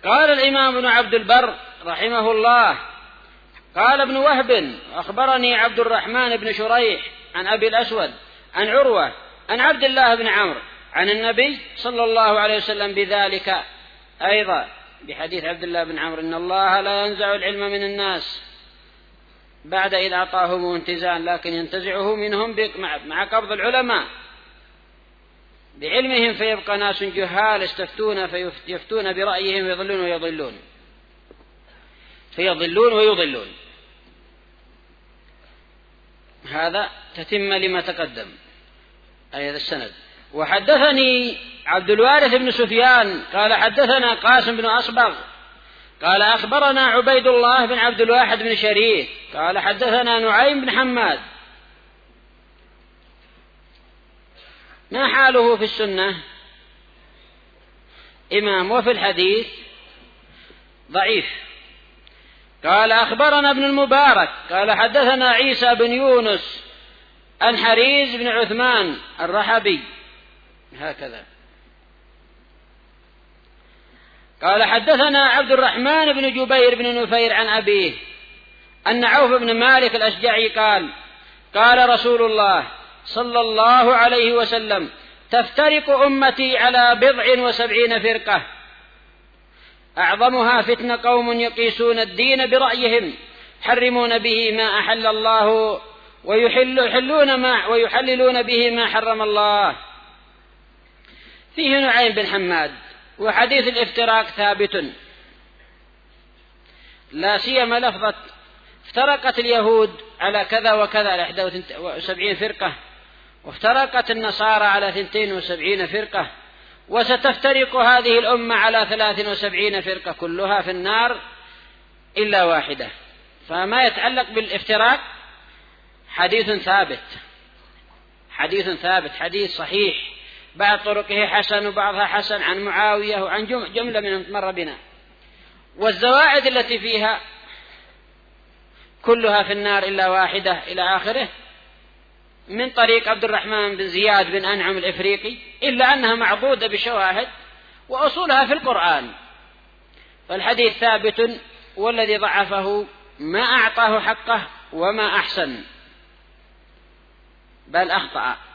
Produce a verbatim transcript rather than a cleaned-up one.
قال الإمام ابن عبد البر رحمه الله: قال ابن وهب: أخبرني عبد الرحمن بن شريح عن أبي الأسود عن عروة عن عبد الله بن عمرو عن النبي صلى الله عليه وسلم بذلك أيضا، بحديث عبد الله بن عمرو: إن الله لا ينزع العلم من الناس بعد إذ أعطاهم انتزاعا، لكن ينتزعه منهم مع قبض العلماء بعلمهم، فيبقى ناس جهال يستفتون فيفتون برأيهم ويضلون ويضلون فيضلون ويضلون. هذا تتم لما تقدم أي هذا السند. وحدثني عبد الوارث بن سفيان قال حدثنا قاسم بن أصبغ قال أخبرنا عبيد الله بن عبد الواحد بن شريك قال حدثنا نعيم بن حماد. ما حاله في السنة؟ إمام، وفي الحديث ضعيف. قال أخبرنا ابن المبارك قال حدثنا عيسى بن يونس عن حريز بن عثمان الرحبي هكذا. قال حدثنا عبد الرحمن بن جبير بن نفير عن أبيه أن عوف بن مالك الأشجعي قال: قال رسول الله صلى الله عليه وسلم: تفترق أمتي على بضع وسبعين فرقة، أعظمها فتنة قوم يقيسون الدين برأيهم، يحرمون به ما أحل الله ويحلون ما ويحللون به ما حرم الله. فيه نعيم بن حماد. وحديث الافتراق ثابت، لا سيما لفظة افترقت اليهود على كذا وكذا على إحدى وسبعين فرقة، وافترقت النصارى على اثنتين وسبعين فرقة، وستفترق هذه الأمة على ثلاث وسبعين فرقة كلها في النار إلا واحدة. فما يتعلق بالافتراق حديث ثابت، حديث ثابت حديث صحيح، بعض طرقه حسن وبعضها حسن عن معاوية وعن جملة من مر بنا. والزوائد التي فيها كلها في النار إلا واحدة إلى آخره، من طريق عبد الرحمن بن زياد بن أنعم الإفريقي، إلا أنها معضودة بشواهد وأصولها في القرآن. فالحديث ثابت، والذي ضعفه ما أعطاه حقه وما أحسن، بل أخطأ.